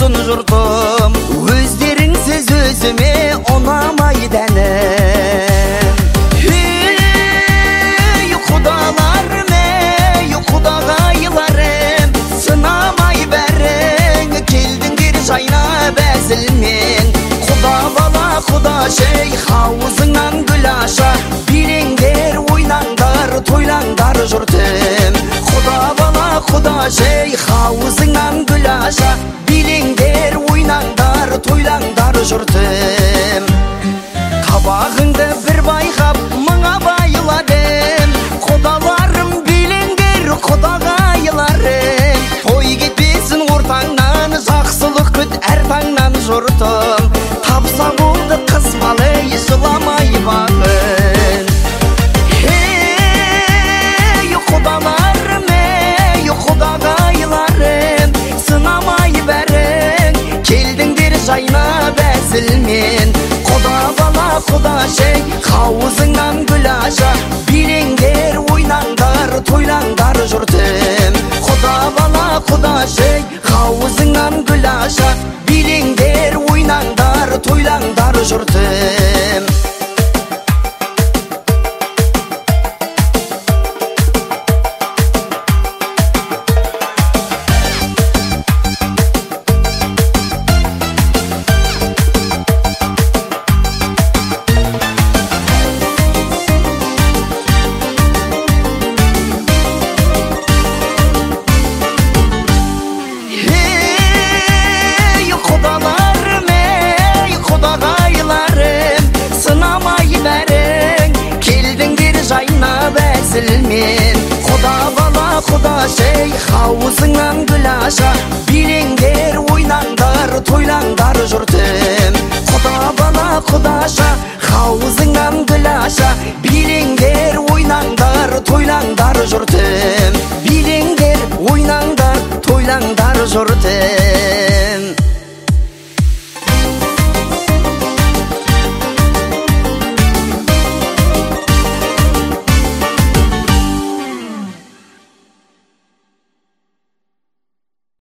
болсын жұртым, өздеріңсіз өзіме ұнамайды әнім. Ей құдаларым, ей құдағайларым, сынамай бәрің келдіңдер жайнап әзілмен. Құда бала құда шейх аузыңнан гүл аша, билеңдер ойнаңдар тойлаңдар жұртым. Құда бала құда шейх аузыңнан гүл аша, билеңдер ойнаңдар тойлаңдар жұртым. Қабағыңды бір байқап мыңа байладым, құдаларым билеңдер құдағайларым. Той кетпесін ортаңнан, жақсылық күт әр таңнан жұртым. Тапса болды қыз балы жыламай бағын. Ей құдаларым, ей құдағайларым, сынамай бәрің келдіңдер жайнап әзілмен. Құда бала құда шейх аузыңнан гүл аша, билеңдер ойнаңдар тойлаңдар жұртым. Құда бала құда шейх аузыңнан гүл аша, билеңдер ойнаңдар тойлаңдар жұртым. Құдаларым, ей құдағайларым, сынамай бәрің келдіңдер жайнап әзілмен. Құда бала құда шейх аузыңнан гүл аша, билеңдер ойнаңдар тойлаңдар жұртым. Құда бала құда шейх аузыңнан гүл аша, билеңдер ойнаңдар тойлаңдар жұртым. Билеңдер ойнаңдар тойлаңдар жұртым.